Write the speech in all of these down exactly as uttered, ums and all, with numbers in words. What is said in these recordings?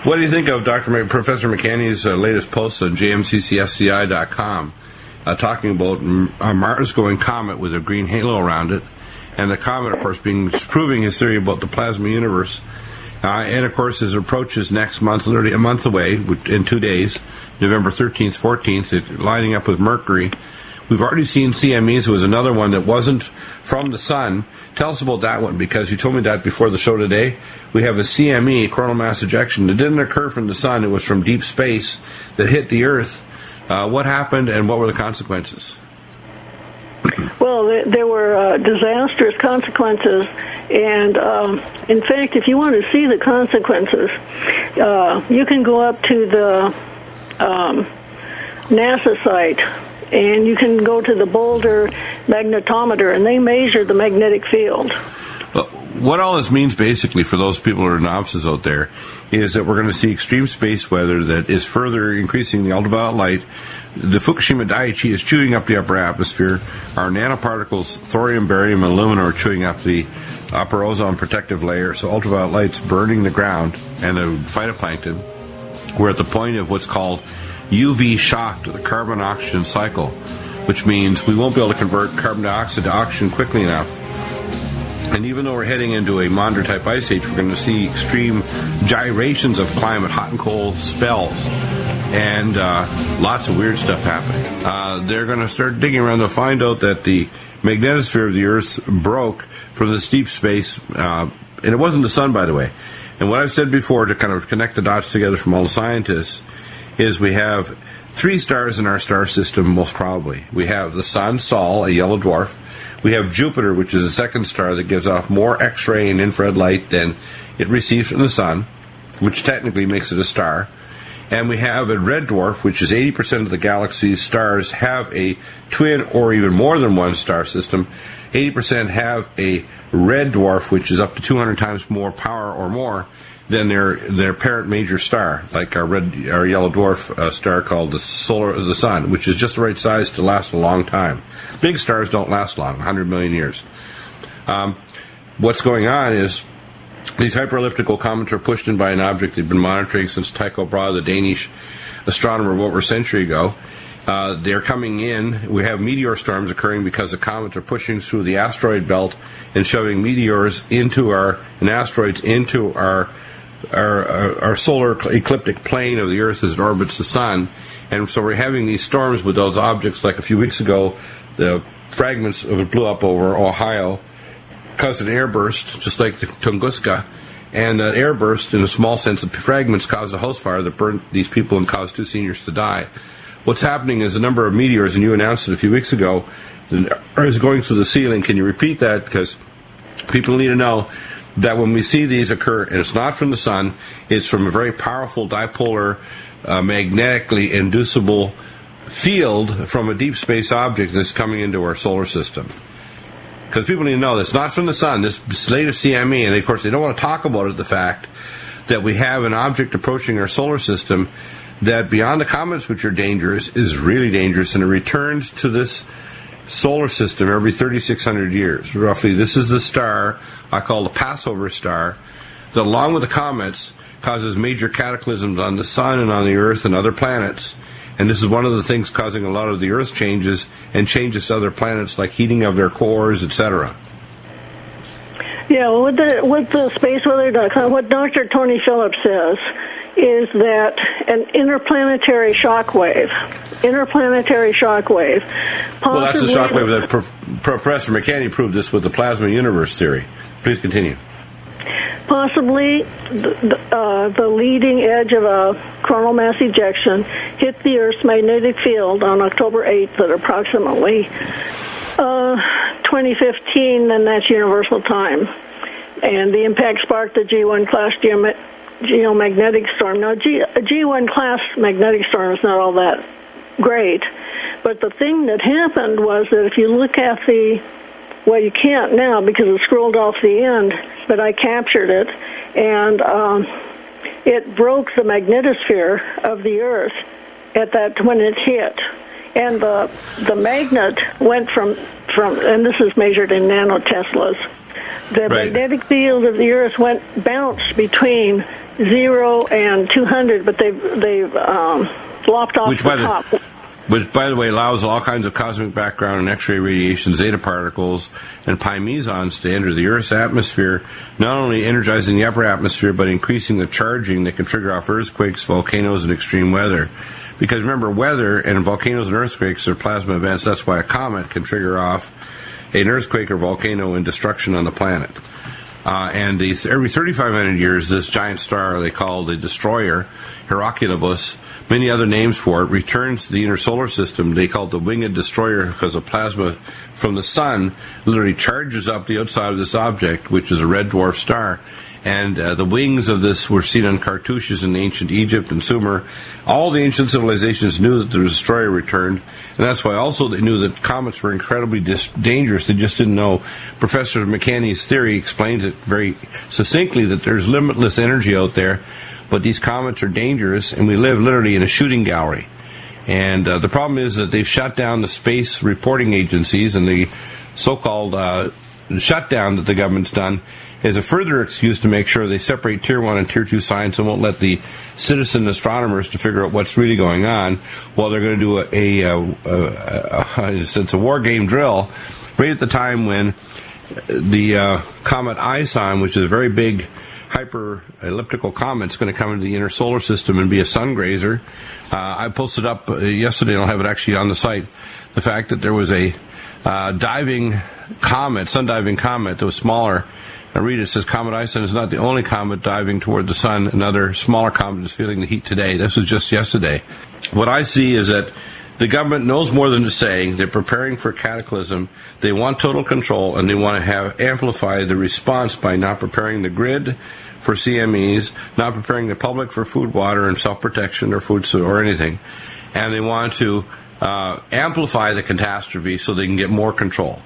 What do you think of Doctor Ma- Professor McCanney's uh, latest post on j m c c s c i dot com uh, talking about a Mars-going comet with a green halo around it, and the comet, of course, being proving his theory about the plasma universe. Uh, and, of course, his approach is next month, literally a month away, in two days, November thirteenth, fourteenth, it, lining up with Mercury. We've already seen C M Es, who was another one that wasn't from the sun. Tell us about that one, because you told me that before the show today. We have a C M E, coronal mass ejection, that didn't occur from the sun. It was from deep space that hit the Earth. Uh, what happened, and what were the consequences? Well, there were uh, disastrous consequences, and um, in fact, if you want to see the consequences, uh, you can go up to the um, NASA site, and you can go to the Boulder magnetometer, and they measure the magnetic field. Well, what all this means, basically, for those people who are novices out there, is that we're going to see extreme space weather that is further increasing the ultraviolet light. The Fukushima Daiichi is chewing up the upper atmosphere. Our nanoparticles, thorium, barium, and aluminum, are chewing up the upper ozone protective layer. So ultraviolet light's burning the ground and the phytoplankton. We're at the point of what's called U V shock to the carbon-oxygen cycle, which means we won't be able to convert carbon dioxide to oxygen quickly enough. And even though we're heading into a Maunder-type ice age, we're going to see extreme gyrations of climate, hot and cold spells, and uh, lots of weird stuff happening. Uh, they're going to start digging around to find out that the magnetosphere of the Earth broke from this deep space, uh, and it wasn't the sun, by the way. And what I've said before, to kind of connect the dots together from all the scientists, is we have three stars in our star system, most probably. We have the sun, Sol, a yellow dwarf. We have Jupiter, which is a second star that gives off more X-ray and infrared light than it receives from the sun, which technically makes it a star. And we have a red dwarf, which is eighty percent of the galaxy's stars have a twin or even more than one star system. eighty percent have a red dwarf, which is up to two hundred times more power or more than their their parent major star, like our red, our yellow dwarf uh, star called the solar, the sun, which is just the right size to last a long time. Big stars don't last long, one hundred million years. Um, what's going on is these hyperelliptical comets are pushed in by an object they've been monitoring since Tycho Brahe, the Danish astronomer, of over a century ago. Uh, they're coming in. We have meteor storms occurring because the comets are pushing through the asteroid belt and shoving meteors into our, and asteroids into our Our, our, our solar ecliptic plane of the Earth as it orbits the sun. And so we're having these storms with those objects. Like a few weeks ago, the fragments of it blew up over Ohio, caused an airburst, just like the Tunguska. And that airburst, in a small sense, the fragments caused a house fire that burned these people and caused two seniors to die. What's happening is a number of meteors, and you announced it a few weeks ago, is going through the ceiling. Can you repeat that? Because people need to know that when we see these occur, and it's not from the sun, it's from a very powerful dipolar, uh, magnetically inducible field from a deep space object that's coming into our solar system. Because people need to know that it's not from the sun, this latest C M E, and of course they don't want to talk about it, the fact that we have an object approaching our solar system that, beyond the comets, which are dangerous, is really dangerous, and it returns to this solar system every thirty-six hundred years, roughly. This is the star I call the Passover star, that, along with the comets, causes major cataclysms on the sun and on the Earth and other planets. And this is one of the things causing a lot of the Earth changes and changes to other planets, like heating of their cores, et cetera. Yeah, well, with the, with the space weather dot com, what Doctor Tony Phillips says is that an interplanetary shock wave, interplanetary shock wave. Well, that's the shock wave that Pro- Professor McCanney proved this with the plasma universe theory. Please continue. Possibly the, uh, the leading edge of a coronal mass ejection hit the Earth's magnetic field on October eighth at approximately uh, twenty fifteen, and that's universal time. And the impact sparked the G one class geom- geomagnetic storm. Now, G- a G one class magnetic storm is not all that great, but the thing that happened was that if you look at the, well, you can't now because it scrolled off the end, but I captured it, and um, it broke the magnetosphere of the Earth at that when it hit, and the the magnet went from from, and this is measured in nanoteslas. The right. magnetic field of the Earth went bounced between zero and two hundred, but they've, they've um, lopped off Which the by top. The, which, by the way, allows all kinds of cosmic background and X-ray radiation, zeta particles, and pi mesons to enter the Earth's atmosphere, not only energizing the upper atmosphere, but increasing the charging that can trigger off earthquakes, volcanoes, and extreme weather. Because remember, weather and volcanoes and earthquakes are plasma events. That's why a comet can trigger off an earthquake or volcano and destruction on the planet. Uh, and these, every thirty-five hundred years, this giant star they call the destroyer, Herculebus, many other names for it, returns to the inner solar system. They call it the winged destroyer because the plasma from the sun literally charges up the outside of this object, which is a red dwarf star. And uh, the wings of this were seen on cartouches in ancient Egypt and Sumer. All the ancient civilizations knew that the destroyer returned, and that's why also they knew that comets were incredibly dis- dangerous. They just didn't know. Professor McCanney's theory explains it very succinctly, that there's limitless energy out there, but these comets are dangerous, and we live literally in a shooting gallery. And uh, the problem is that they've shut down the space reporting agencies, and the so-called uh, shutdown that the government's done is a further excuse to make sure they separate Tier one and Tier two science and won't let the citizen astronomers to figure out what's really going on, while they're going to do a, a, a, a, a, since a war game drill right at the time when the uh, comet ISON, which is a very big hyper-elliptical comet, is going to come into the inner solar system and be a sun grazer. Uh, I posted up uh, yesterday, and I'll have it actually on the site, the fact that there was a uh, diving comet, sun-diving comet that was smaller. I read it, it says Comet ISON is not the only comet diving toward the sun. Another smaller comet is feeling the heat today. This was just yesterday. What I see is that the government knows more than to say. They're preparing for cataclysm. They want total control, and they want to have amplify the response by not preparing the grid for C M Es, not preparing the public for food, water, and self-protection or food or anything. And they want to uh, amplify the catastrophe so they can get more control.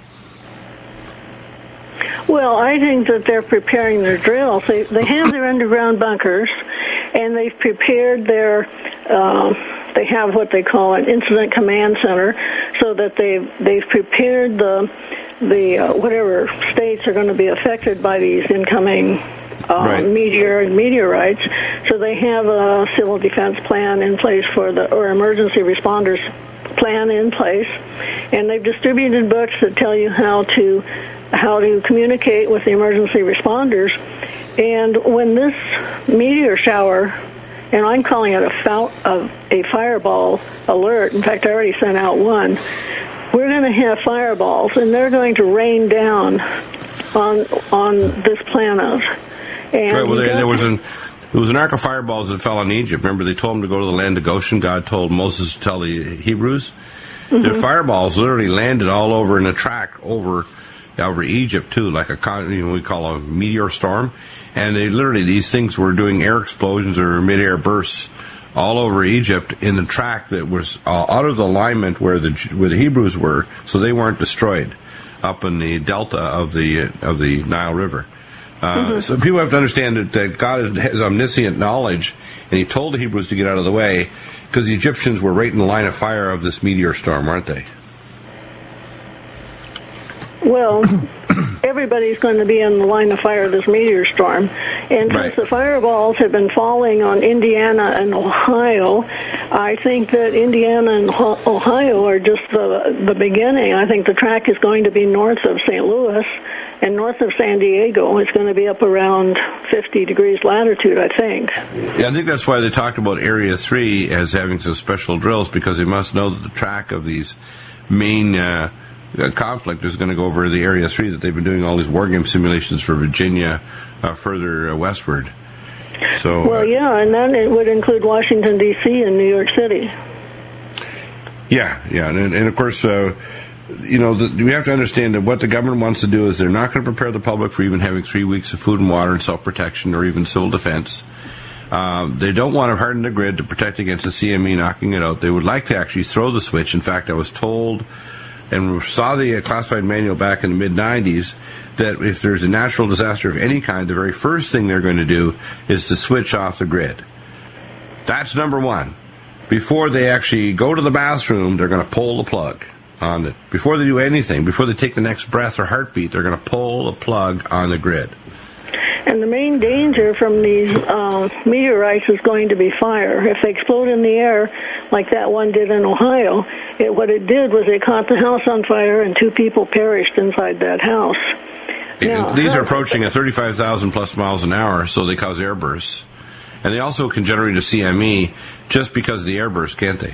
Well, I think that they're preparing their drills. They, they have their underground bunkers, and they've prepared their, uh, they have what they call an incident command center, so that they've, they've prepared the, the uh, whatever states are going to be affected by these incoming uh, right. meteor and meteorites. So they have a civil defense plan in place for the, or emergency responders plan in place, and they've distributed books that tell you how to how to communicate with the emergency responders. And when this meteor shower, and I'm calling it a, foul, a, a fireball alert, in fact, I already sent out one, we're going to have fireballs, and they're going to rain down on on this planet. And right, well, there, there was an there was an arc of fireballs that fell on Egypt. Remember, they told them to go to the land of Goshen. God told Moses to tell the Hebrews. Mm-hmm. The fireballs literally landed all over in a track over over Egypt too, like a you know we call a meteor storm, and they literally these things were doing air explosions or mid-air bursts all over Egypt in the track that was uh, out of the alignment where the where the Hebrews were, so they weren't destroyed up in the delta of the of the Nile River. Uh, mm-hmm. So people have to understand that, that God has omniscient knowledge, and He told the Hebrews to get out of the way because the Egyptians were right in the line of fire of this meteor storm, weren't they? Well, everybody's going to be in the line of fire of this meteor storm. And right. since the fireballs have been falling on Indiana and Ohio, I think that Indiana and Ohio are just the, the beginning. I think the track is going to be north of Saint Louis, and north of San Diego is going to be up around fifty degrees latitude, I think. Yeah, I think that's why they talked about Area three as having some special drills, because they must know that the track of these main uh, conflict is going to go over the Area three, that they've been doing all these war game simulations for Virginia uh, further uh, westward. So, well, uh, yeah, and then it would include Washington, D C and New York City. Yeah, yeah, and, and of course, uh, you know, the, we have to understand that what the government wants to do is they're not going to prepare the public for even having three weeks of food and water and self-protection or even civil defense. Um, they don't want to harden the grid to protect against the C M E knocking it out. They would like to actually throw the switch. In fact, I was told and saw the uh, classified manual back in the mid nineties that if there's a natural disaster of any kind, the very first thing they're going to do is to switch off the grid. That's number one. Before they actually go to the bathroom, they're going to pull the plug on it. Before they do anything, before they take the next breath or heartbeat, they're going to pull the plug on the grid. And the main danger from these uh, meteorites is going to be fire. If they explode in the air, like that one did in Ohio, it, what it did was it caught the house on fire and two people perished inside that house. Now, these are approaching at thirty-five thousand plus miles an hour, so they cause air bursts. And they also can generate a C M E just because of the air burst, can't they?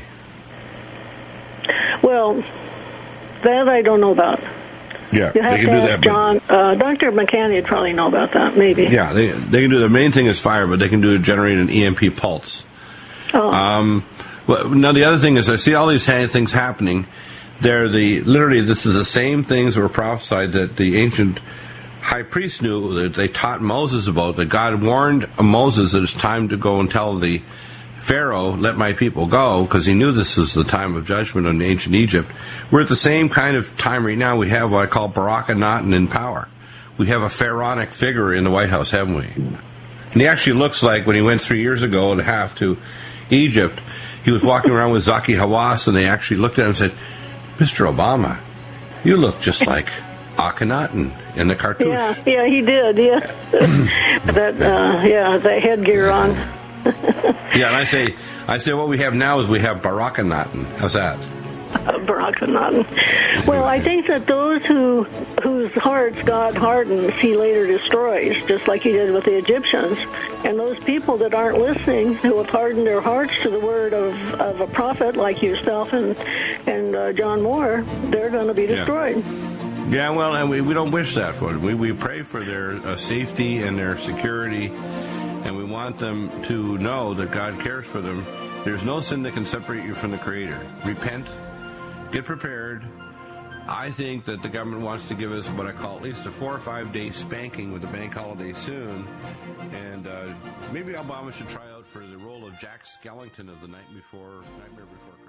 Well, that I don't know about. Yeah, you have they can to do ask that. John, uh, Doctor McCann would probably know about that, maybe. Yeah, they they can do the main thing is fire, but they can do generate an E M P pulse. Oh. Um, well, now the other thing is, I see all these ha- things happening. They're the literally this is the same things that were prophesied that the ancient high priest knew, that they taught Moses about. That God warned Moses that it's time to go and tell the Pharaoh, let my people go, because he knew this is the time of judgment on ancient Egypt. We're at the same kind of time right now. We have what I call Barak Anaton in power. We have a pharaonic figure in the White House, haven't we? And he actually looks like when he went three years ago and a half to Egypt, he was walking around with Zaki Hawass, and they actually looked at him and said, Mister Obama, you look just like Akhenaten in the cartoon. Yeah, yeah, he did, yeah. that, uh, yeah, the headgear on. Yeah, and I say, I say, what we have now is we have Barak Anaton. How's that? Uh, Barak Anaton. Well, I think that those who whose hearts God hardens, He later destroys, just like He did with the Egyptians. And those people that aren't listening, who have hardened their hearts to the word of, of a prophet like yourself and and uh, John Moore, they're going to be destroyed. Yeah. Yeah, well, and we, we don't wish that for them. We we pray for their uh, safety and their security. And we want them to know that God cares for them. There's no sin that can separate you from the Creator. Repent. Get prepared. I think that the government wants to give us what I call at least a four or five day spanking with the bank holiday soon. And uh, maybe Obama should try out for the role of Jack Skellington of the night before, Nightmare Before Christmas.